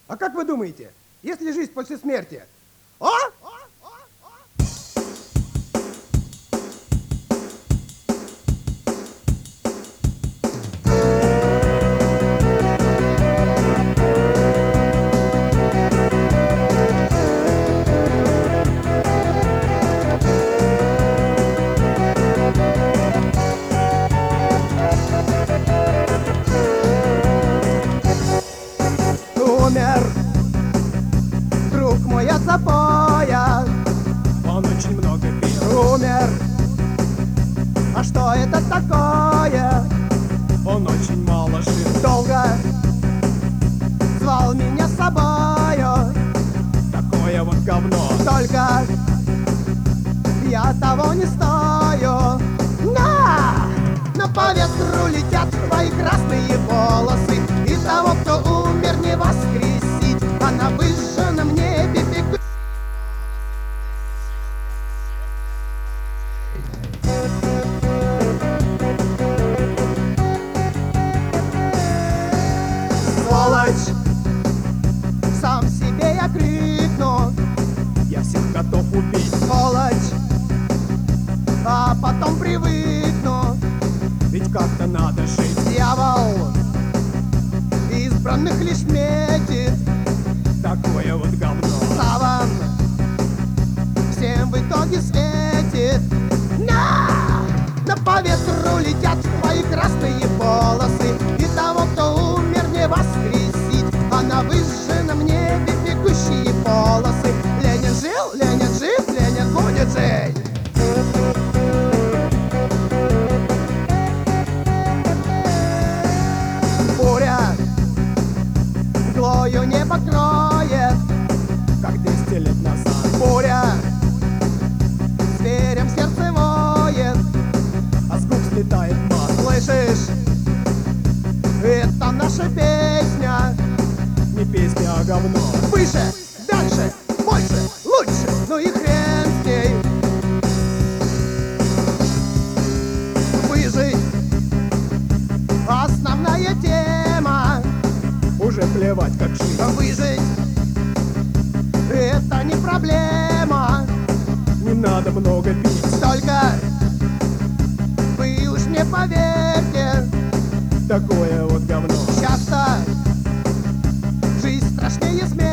А как вы думаете, есть ли жизнь после смерти? А? Умер друг мой от запоя, Он очень много пил, умер. А что это такое? он очень мало жил. Долго звал меня с собою, Такое вот говно. только я того не стою. На по ветру летят твои красные волосы, и того, кто умер, не воскресить, а на выжженном небе бегут. Сволочь, сам себе я крикну, Я всех готов убить, сволочь, а потом привыкну. ведь как-то надо жить. Дьявол избранных лишь метит Такое вот говно. саван, всем в итоге светит. На по ветру летят твои красные полосы, и того, кто умер, не воскресить, а на выжженном небе бегущие полосы. Ленин жил, Ленин жив, Ленин будет жить. Буря мглою не покроет, Как 200 лет назад. буря зверем сердце воет. А с губ слетает мат. Слышишь, это наша песня. Не песня, а говно. Выше, дальше, больше, лучше, ну и хрен с ней. Выжить — основная тема. Уже плевать, как жить. Выжить — это не проблема. Не надо много пить. Только вы уж мне поверьте, Такое вот говно. часто жизнь страшнее смерти.